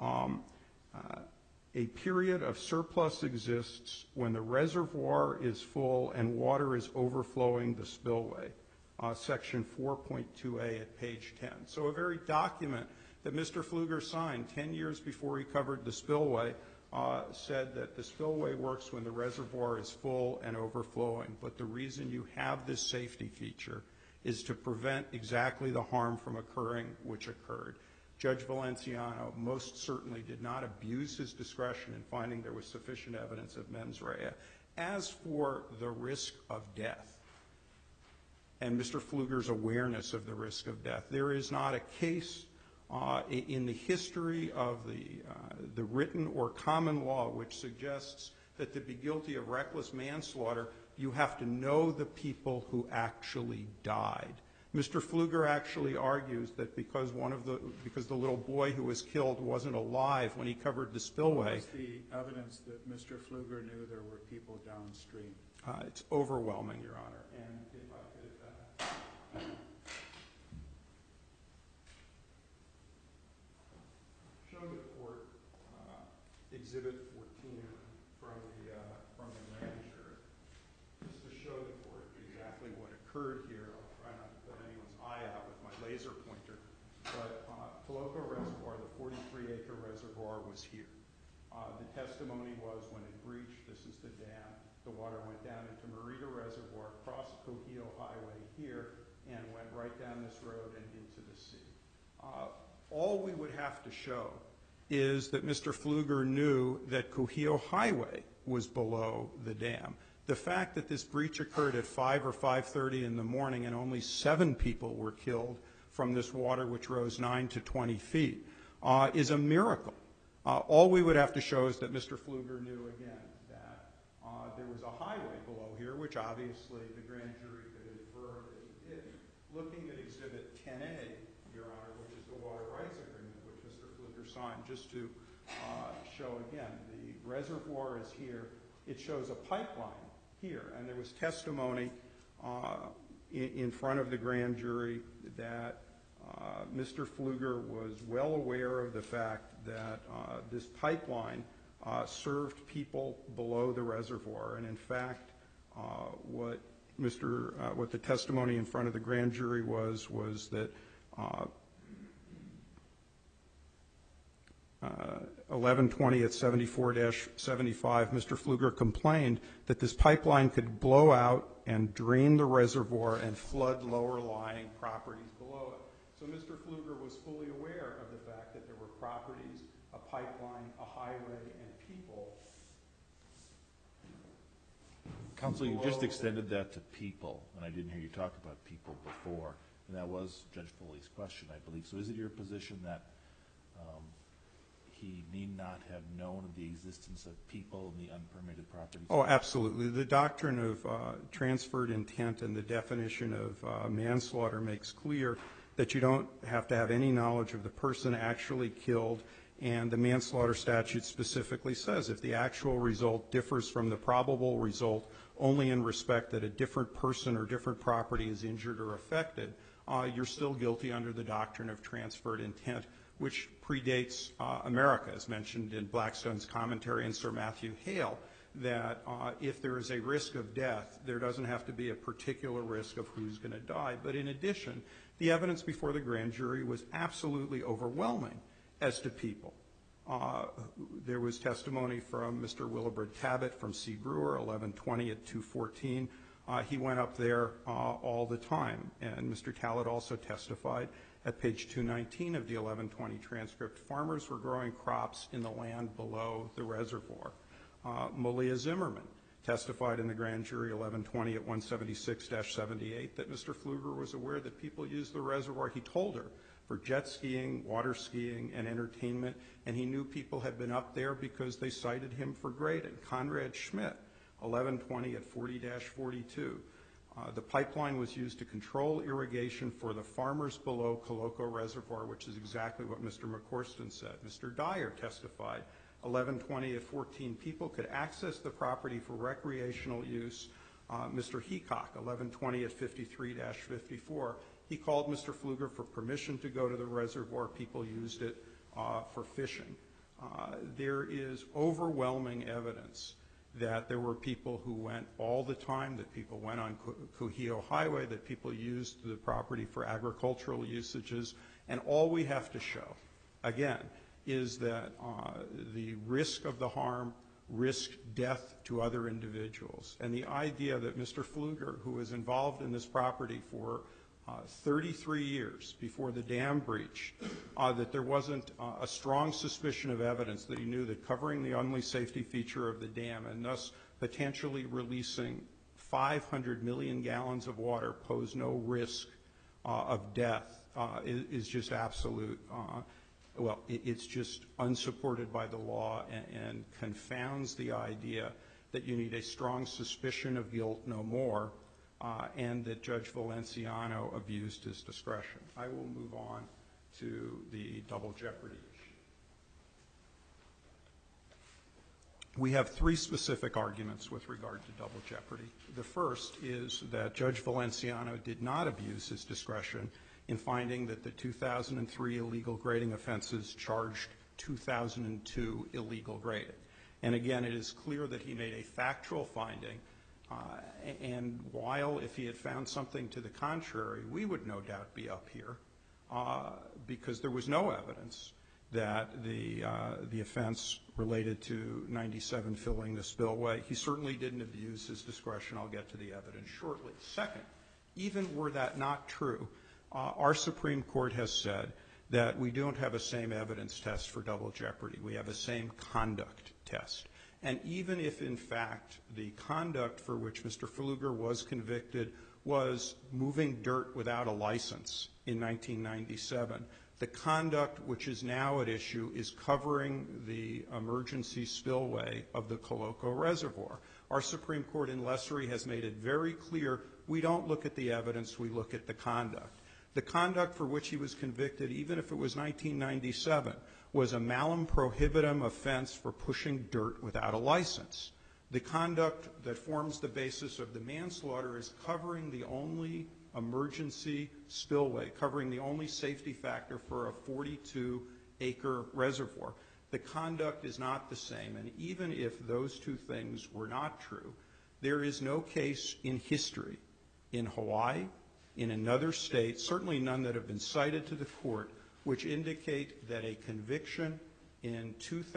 Speaker 5: a period of surplus exists when the reservoir is full and water is overflowing the spillway. Section 4.2a at page 10. So a very document that Mr. Pfluger signed 10 years before he covered the spillway said that the spillway works when the reservoir is full and overflowing. But the reason you have this safety feature is to prevent exactly the harm from occurring which occurred. Judge Valenciano most certainly did not abuse his discretion in finding there was sufficient evidence of mens rea. As for the risk of death and Mr. Pfluger's awareness of the risk of death, there is not a case in the history of the written or common law which suggests that to be guilty of reckless manslaughter, you have to know the people who actually died. Mr. Pfluger actually argues that because the little boy who was killed wasn't alive when he covered the spillway.
Speaker 1: What was the evidence that Mr. Pfluger knew there were people downstream?
Speaker 5: It's overwhelming, Your Honor. And if I could show the court Exhibit 14 from the grand jury, just to show the court exactly what occurred here. I'll try not to put anyone's eye out with my laser pointer, but Coloco Reservoir, the 43-acre reservoir, was here. The testimony was when it breached, this is the dam, the water went down into Merida Reservoir, crossed Cohio Highway here, and went right down this road and into the sea. All we would have to show is that Mr. Pfluger knew that Cohio Highway was below the dam. The fact that this breach occurred at 5 or 5:30 in the morning and only 7 people were killed from this water, which rose 9 to 20 feet, is a miracle. All we would have to show is that Mr. Pfluger knew, again, that there was a highway below here, which obviously the grand jury could infer that he did. Looking at Exhibit 10A, Your Honor, which is the water rights agreement which Mr. Pfluger signed, just to show again, the reservoir is here. It shows a pipeline here, and there was testimony in front of the grand jury that Mr. Pfluger was well aware of the fact that this pipeline served people below the reservoir, and in fact, what the testimony in front of the grand jury was that 1120 at 74-75, Mr. Pfluger complained that this pipeline could blow out and drain the reservoir and flood lower-lying properties below it. So Mr. Pfluger was fully aware of the fact that there were properties, a pipeline, a highway, and people.
Speaker 3: Counsel, you just extended that to people, and I didn't hear you talk about people before, and that was Judge Foley's question, I believe. So is it your position that he need not have known of the existence of people in the unpermitted properties?
Speaker 5: Oh, absolutely. The doctrine of transferred intent and the definition of manslaughter makes clear that you don't have to have any knowledge of the person actually killed, and the manslaughter statute specifically says if the actual result differs from the probable result only in respect that a different person or different property is injured or affected, you're still guilty under the doctrine of transferred intent, which predates America, as mentioned in Blackstone's commentary and Sir Matthew Hale, that if there is a risk of death, there doesn't have to be a particular risk of who's going to die. But in addition, the evidence before the grand jury was absolutely overwhelming as to people. There was testimony from Mr. Willibred Tabbitt from C. Brewer, 1120 at 214. He went up there all the time, and Mr. Tallett also testified at page 219 of the 1120 transcript. Farmers were growing crops in the land below the reservoir. Malia Zimmerman testified in the grand jury 1120 at 176-78 that Mr. Pfluger was aware that people used the reservoir, he told her, for jet skiing, water skiing, and entertainment, and he knew people had been up there because they cited him for grading. Conrad Schmidt, 1120 at 40-42. The pipeline was used to control irrigation for the farmers below Coloco Reservoir, which is exactly what Mr. McCorston said. Mr. Dyer testified, 1120 at 14. People could access the property for recreational use. Mr. Heacock, 1120 at 53-54. He called Mr. Pfluger for permission to go to the reservoir. People used it for fishing. There is overwhelming evidence that there were people who went all the time, that people went on Cohio Highway, that people used the property for agricultural usages, and all we have to show, again, is that the risk of the harm risked death to other individuals. And the idea that Mr. Pfluger, who was involved in this property for 33 years before the dam breach, that there wasn't a strong suspicion of evidence that he knew that covering the only safety feature of the dam and thus potentially releasing 500 million gallons of water posed no risk of death is just absolute. Well, it's just unsupported by the law and confounds the idea that you need a strong suspicion of guilt, no more, and that Judge Valenciano abused his discretion. I will move on to the double jeopardy issue. We have three specific arguments with regard to double jeopardy. The first is that Judge Valenciano did not abuse his discretion in finding that the 2003 illegal grading offenses charged 2002 illegal grading. And again, it is clear that he made a factual finding, and while if he had found something to the contrary, we would no doubt be up here because there was no evidence that the offense related to 97 filling the spillway. He certainly didn't abuse his discretion. I'll get to the evidence shortly. Second, even were that not true, our Supreme Court has said that we don't have a same evidence test for double jeopardy. We have a same conduct test. And even if, in fact, the conduct for which Mr. Pfluger was convicted was moving dirt without a license in 1997, the conduct which is now at issue is covering the emergency spillway of the Coloco Reservoir. Our Supreme Court in Lessery has made it very clear we don't look at the evidence, we look at the conduct. The conduct for which he was convicted, even if it was 1997, was a malum prohibitum offense for pushing dirt without a license. The conduct that forms the basis of the manslaughter is covering the only emergency spillway, covering the only safety factor for a 42-acre reservoir. The conduct is not the same, and even if those two things were not true, there is no case in history, in Hawaii, in another state, certainly none that have been cited to the court, which indicate that a conviction in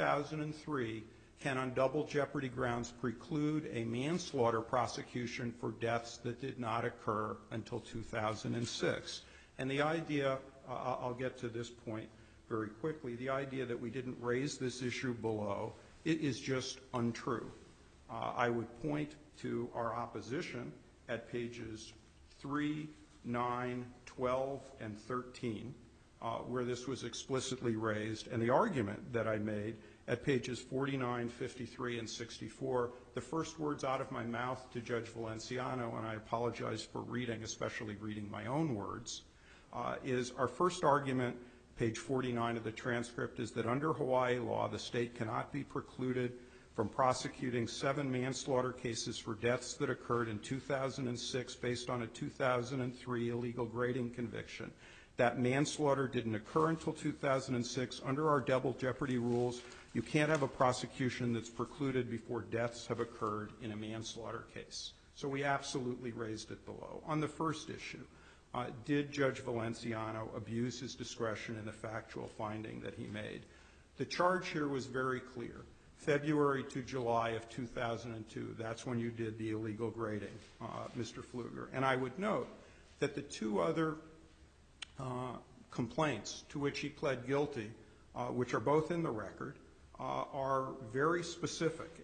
Speaker 5: 2003 can on double jeopardy grounds preclude a manslaughter prosecution for deaths that did not occur until 2006. And the idea, I'll get to this point very quickly, the idea that we didn't raise this issue below, it is just untrue. I would point to our opposition at pages 3, 9, 12, and 13, where this was explicitly raised, and the argument that I made at pages 49, 53, and 64, the first words out of my mouth to Judge Valenciano, and I apologize for reading, especially reading my own words, is our first argument, page 49 of the transcript, is that under Hawaii law, the state cannot be precluded from prosecuting 7 manslaughter cases for deaths that occurred in 2006 based on a 2003 illegal grading conviction. That manslaughter didn't occur until 2006. Under our double jeopardy rules, you can't have a prosecution that's precluded before deaths have occurred in a manslaughter case. So we absolutely raised it below. On the first issue, did Judge Valenciano abuse his discretion in the factual finding that he made? The charge here was very clear. February to July of 2002, that's when you did the illegal grading, Mr. Pfluger. And I would note that the two other complaints to which he pled guilty, which are both in the record, are very specific.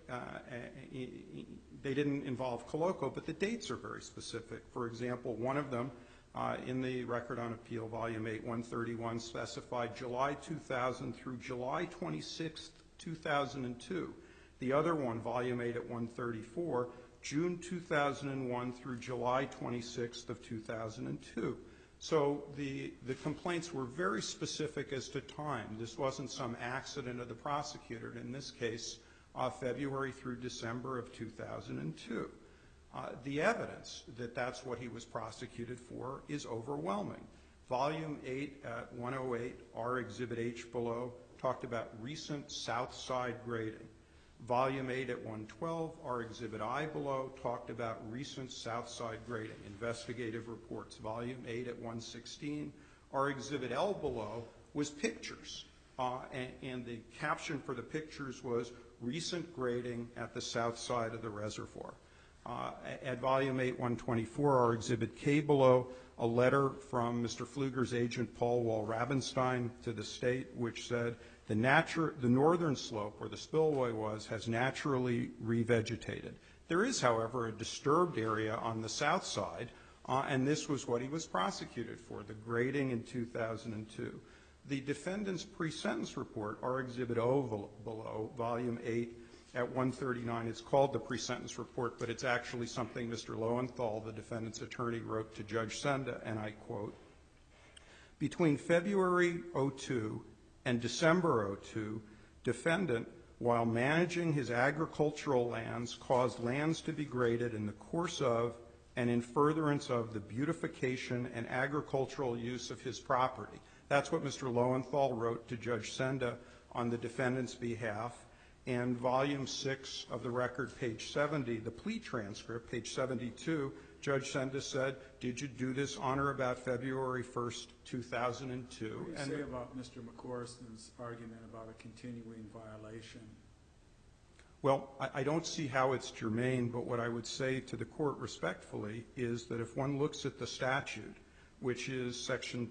Speaker 5: They didn't involve Coloco, but the dates are very specific. For example, one of them in the Record on Appeal, Volume 8, 131, specified July 2000 through July 26, 2002. The other one, Volume 8 at 134, June 2001 through July 26th of 2002. So the complaints were very specific as to time. This wasn't some accident of the prosecutor. In this case, February through December of 2002. The evidence that that's what he was prosecuted for is overwhelming. Volume 8 at 108, our Exhibit H below, talked about recent south side grading. Volume 8 at 112, our Exhibit I below, talked about recent south side grading, investigative reports. Volume 8 at 116, our Exhibit L below was pictures. And the caption for the pictures was recent grading at the south side of the reservoir. At Volume 8, 124, our Exhibit K below, a letter from Mr. Pfluger's agent, Paul Wall-Rabenstein, to the state, which said the northern slope, where the spillway was, has naturally revegetated. There is, however, a disturbed area on the south side, and this was what he was prosecuted for, the grading in 2002. The defendant's pre-sentence report, our Exhibit O below, Volume 8, at 139, it's called the pre-sentence report, but it's actually something Mr. Lowenthal, the defendant's attorney, wrote to Judge Senda, and I quote, "Between February 02 and December 02, defendant, while managing his agricultural lands, caused lands to be graded in the course of and in furtherance of the beautification and agricultural use of his property." That's what Mr. Lowenthal wrote to Judge Senda on the defendant's behalf. And Volume 6 of the record, page 70, the plea transcript, page 72, Judge Senda said, "Did you do this on or about February 1st, 2002?
Speaker 1: What do you say about Mr. McCorson's argument about a continuing violation?
Speaker 5: Well, I don't see how it's germane, but what I would say to the court respectfully is that if one looks at the statute, which is Section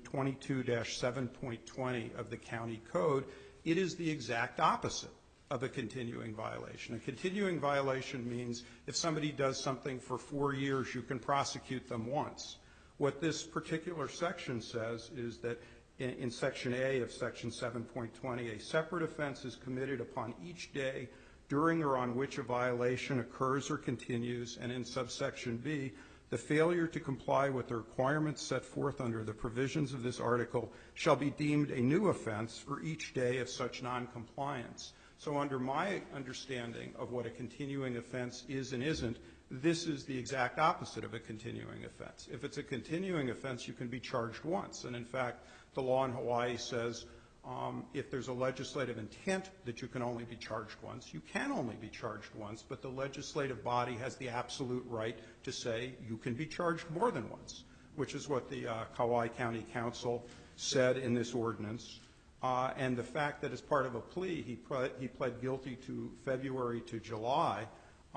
Speaker 5: 22-7.20 of the county code, it is the exact opposite of a continuing violation. A continuing violation means if somebody does something for 4 years, you can prosecute them once. What this particular section says is that in Section A of Section 7.20, a separate offense is committed upon each day during or on which a violation occurs or continues, and in subsection B, the failure to comply with the requirements set forth under the provisions of this article shall be deemed a new offense for each day of such noncompliance. So under my understanding of what a continuing offense is and isn't, this is the exact opposite of a continuing offense. If it's a continuing offense, you can be charged once. And in fact, the law in Hawaii says if there's a legislative intent that you can only be charged once, you can only be charged once, but the legislative body has the absolute right to say you can be charged more than once, which is what the Kauai County Council said in this ordinance. And the fact that as part of a plea, he pled guilty to February to July,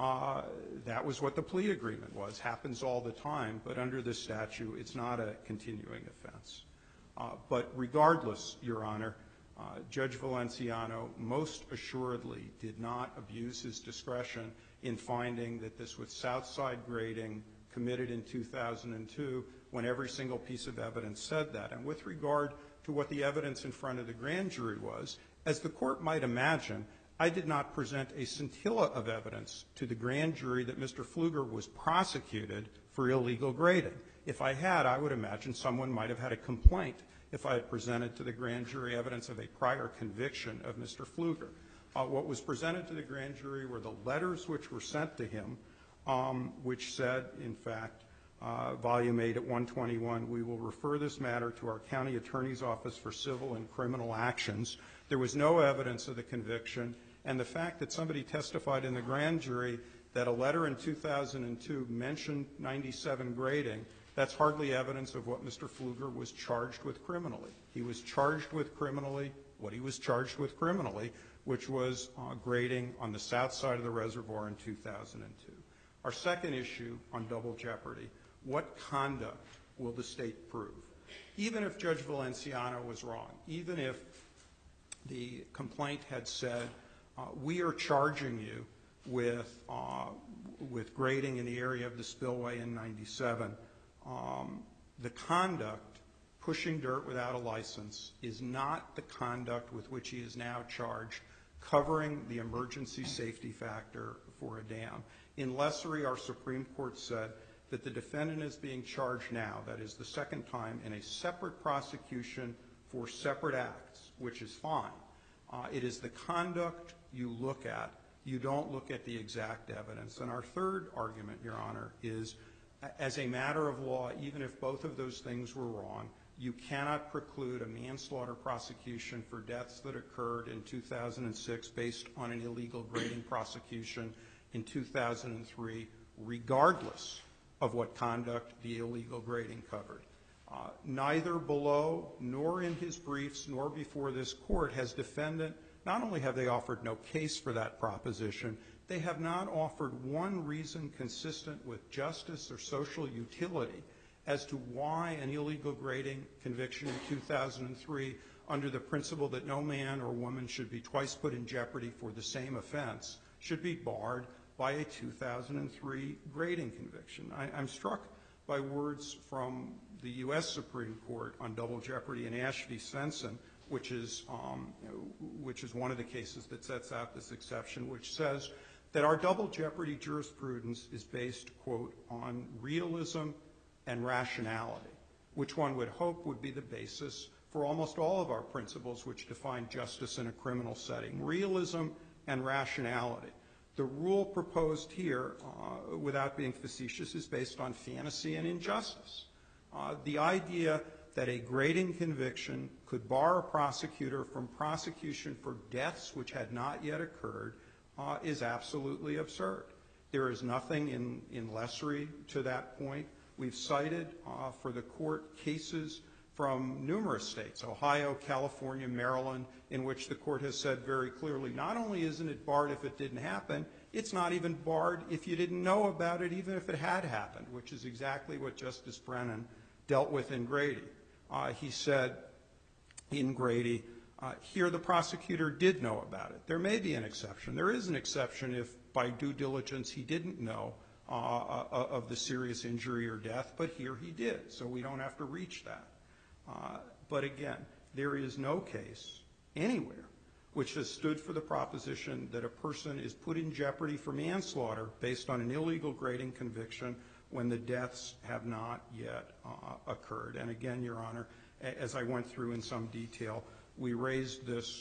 Speaker 5: that was what the plea agreement was. Happens all the time, but under this statute, it's not a continuing offense. But regardless, Your Honor, Judge Valenciano most assuredly did not abuse his discretion in finding that this was Southside grading committed in 2002 when every single piece of evidence said that. And with regard to what the evidence in front of the grand jury was, as the court might imagine, I did not present a scintilla of evidence to the grand jury that Mr. Pfluger was prosecuted for illegal grading. If I had, I would imagine someone might have had a complaint if I had presented to the grand jury evidence of a prior conviction of Mr. Pfluger. What was presented to the grand jury were the letters which were sent to him, which said, in fact, Volume 8 at 121, we will refer this matter to our county attorney's office for civil and criminal actions. There was no evidence of the conviction, and the fact that somebody testified in the grand jury that a letter in 2002 mentioned 97 grading, that's hardly evidence of what Mr. Pfluger was charged with criminally. He was charged with criminally what he was charged with criminally, which was grading on the south side of the reservoir in 2002. Our second issue on double jeopardy, what conduct will the state prove? Even if Judge Valenciano was wrong, even if the complaint had said, we are charging you with grading in the area of the spillway in 97, the conduct, pushing dirt without a license, is not the conduct with which he is now charged, covering the emergency safety factor for a dam. In Lessery, our Supreme Court said that the defendant is being charged now, that is the second time, in a separate prosecution for separate acts, which is fine. It is the conduct you look at. You don't look at the exact evidence. And our third argument, Your Honor, is as a matter of law, even if both of those things were wrong, you cannot preclude a manslaughter prosecution for deaths that occurred in 2006 based on an illegal grading prosecution in 2003, regardless of what conduct the illegal grading covered. Neither below nor in his briefs nor before this court has defendant not only have they offered no case for that proposition, they have not offered one reason consistent with justice or social utility as to why an illegal grading conviction in 2003 under the principle that no man or woman should be twice put in jeopardy for the same offense should be barred by a 2003 grading conviction. I'm struck by words from the U.S. Supreme Court on double jeopardy in Ash v. Svensson, which is one of the cases that sets out this exception, which says that our double jeopardy jurisprudence is based, quote, on realism and rationality, which one would hope would be the basis for almost all of our principles which define justice in a criminal setting, realism and rationality. The rule proposed here, without being facetious, is based on fantasy and injustice. The idea that a grading conviction could bar a prosecutor from prosecution for deaths which had not yet occurred is absolutely absurd. There is nothing in Lessery to that point. We've cited for the court cases from numerous states, Ohio, California, Maryland, in which the court has said very clearly, not only isn't it barred if it didn't happen, it's not even barred if you didn't know about it, even if it had happened, which is exactly what Justice Brennan dealt with in Grady. He said in Grady, here the prosecutor did know about it. There may be an exception. There is an exception if by due diligence he didn't know of the serious injury or death, but here he did, so we don't have to reach that. But again, there is no case anywhere which has stood for the proposition that a person is put in jeopardy for manslaughter based on an illegal grading conviction when the deaths have not yet occurred. And again, Your Honor, as I went through in some detail, we raised this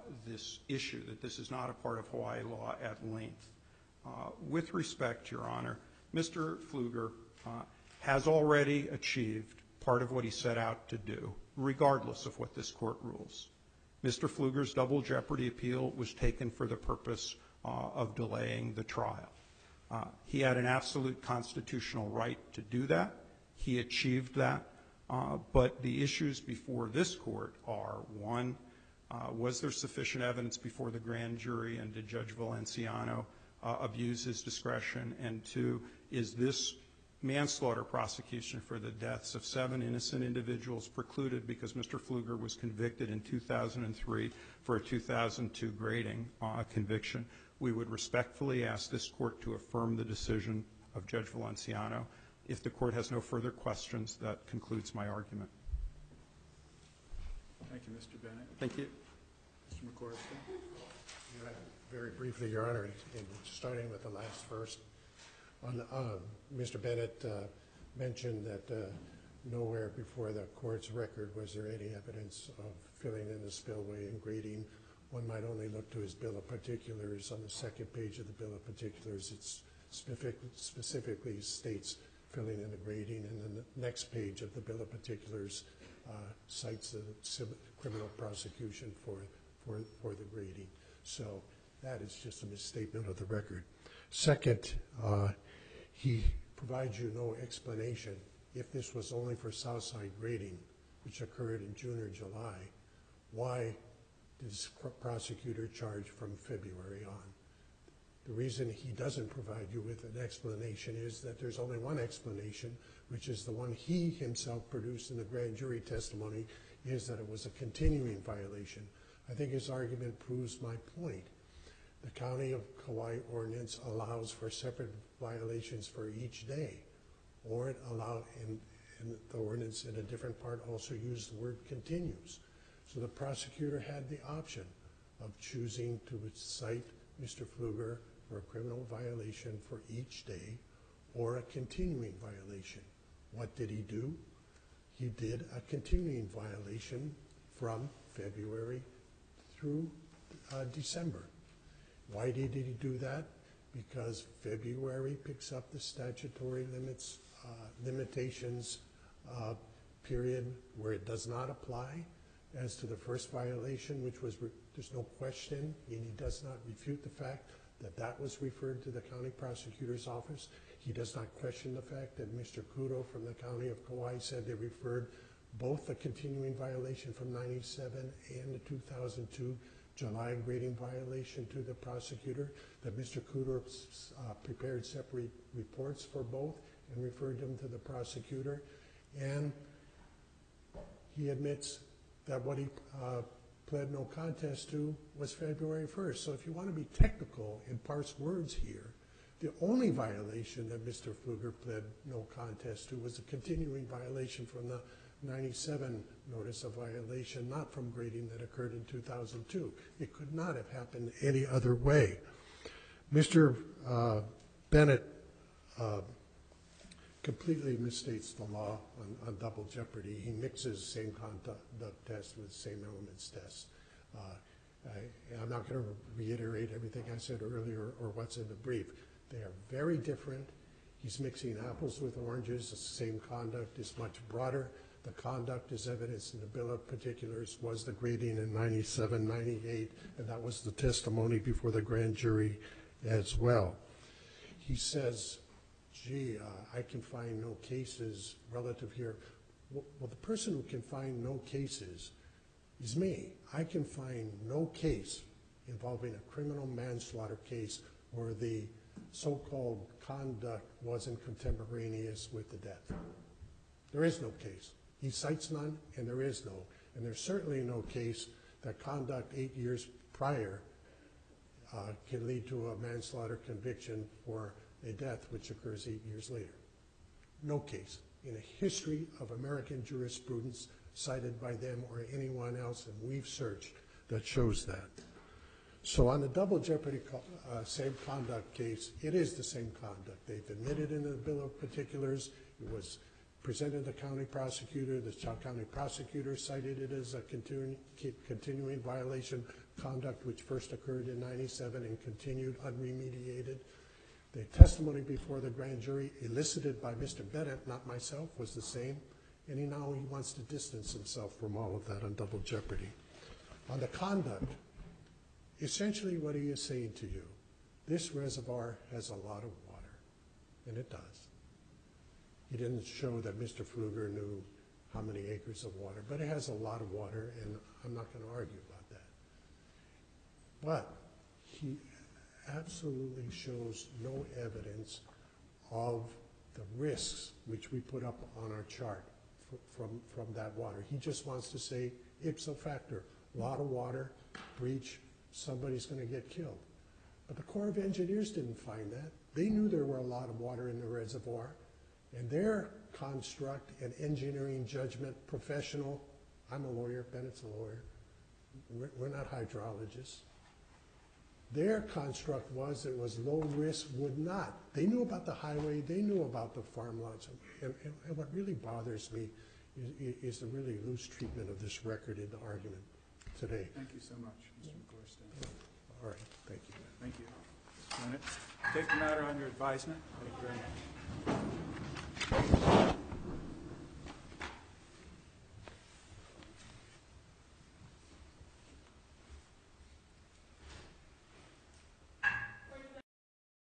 Speaker 5: issue that this is not a part of Hawaii law at length. With respect, Your Honor, Mr. Pfluger has already achieved part of what he set out to do, regardless of what this court rules. Mr. Pfluger's double jeopardy appeal was taken for the purpose of delaying the trial. He had an absolute constitutional right to do that. He achieved that. But the issues before this court are, one, was there sufficient evidence before the grand jury, and did Judge Valenciano abuse his discretion? And two, is this manslaughter prosecution for the deaths of 7 innocent individuals precluded because Mr. Pfluger was convicted in 2003 for a 2002 grading conviction? We would respectfully ask this court to affirm the decision of Judge Valenciano. If the court has no further questions, that concludes my argument.
Speaker 1: Thank you, Mr. Bennett.
Speaker 5: Thank you.
Speaker 1: Mr. McCorriston.
Speaker 2: Very briefly, Your Honor, starting with the last first. Mr. Bennett mentioned that nowhere before the court's record was there any evidence of filling in the spillway and grading. One might only look to his bill of particulars. On the second page of the bill of particulars, it specifically states filling in the grading, and then the next page of the bill of particulars cites the criminal prosecution for the grading. So that is just a misstatement of the record. Second, he provides you no explanation if this was only for Southside grading, which occurred in June or July, why did this prosecutor charge from February on? The reason he doesn't provide you with an explanation is that there's only one explanation, which is the one he himself produced in the grand jury testimony, is that it was a continuing violation. I think his argument proves my point. The County of Kauai ordinance allows for separate violations for each day, or it allowed in the ordinance in a different part also used the word continues. So the prosecutor had the option of choosing to cite Mr. Pfluger for a criminal violation for each day or a continuing violation. What did he do? He did a continuing violation from February through December. Why did he do that? Because February picks up the statutory limitations period where it does not apply as to the first violation, which was, there's no question, and he does not refute the fact that that was referred to the county prosecutor's office. He does not question the fact that Mr. Kudo from the County of Kauai said they referred both the continuing violation from 97 and the 2002 July grading violation to the prosecutor, that Mr. Cooter prepared separate reports for both and referred them to the prosecutor, and he admits that what he pled no contest to was February 1st. So if you want to be technical and parse words here, the only violation that Mr. Pfluger pled no contest to was a continuing violation from the 97 notice of violation, not from grading that occurred in 2002. It could not have happened any other way. Mr. Bennett completely misstates the law on double jeopardy. He mixes same conduct test with same elements test. I'm not going to reiterate everything I said earlier or what's in the brief. They are very different. He's mixing apples with oranges. The same conduct is much broader. The conduct is evidenced in the bill of particulars, was the grading in 97, 98, and that was the testimony before the grand jury as well. He says, gee, I can find no cases relative here. Well, the person who can find no cases is me. I can find no case involving a criminal manslaughter case where the so-called conduct wasn't contemporaneous with the death. There is no case. He cites none, and there is no. And there's certainly no case that conduct 8 years prior can lead to a manslaughter conviction for a death which occurs 8 years later. No case in a history of American jurisprudence cited by them or anyone else, and we've searched, that shows that. So on the double jeopardy same conduct case, it is the same conduct. They've admitted in the bill of particulars. It was presented to the county prosecutor. The county prosecutor cited it as a continuing violation conduct which first occurred in 97 and continued unremediated. The testimony before the grand jury elicited by Mr. Bennett, not myself, was the same, and now he wants to distance himself from all of that on double jeopardy. On the conduct, essentially what he is saying to you, this reservoir has a lot of water, and it does. He didn't show that Mr. Pfluger knew how many acres of water, but it has a lot of water, and I'm not going to argue about that. But he absolutely shows no evidence of the risks which we put up on our chart from that water. He just wants to say, ipso facto, a lot of water, breach, somebody's going to get killed. But the Corps of Engineers didn't find that. They knew there were a lot of water in the reservoir, and their construct and engineering judgment, professional, I'm a lawyer, Bennett's a lawyer, we're not hydrologists. Their construct was it was low risk, would not. They knew about the highway, they knew about the farm lots, and what really bothers me is the really loose treatment of this record in the argument today.
Speaker 1: Thank you so much, Mr. McCloskey.
Speaker 2: All right, thank you.
Speaker 1: Thank you. Mr. Bennett, take the matter under advisement. Thank you very much.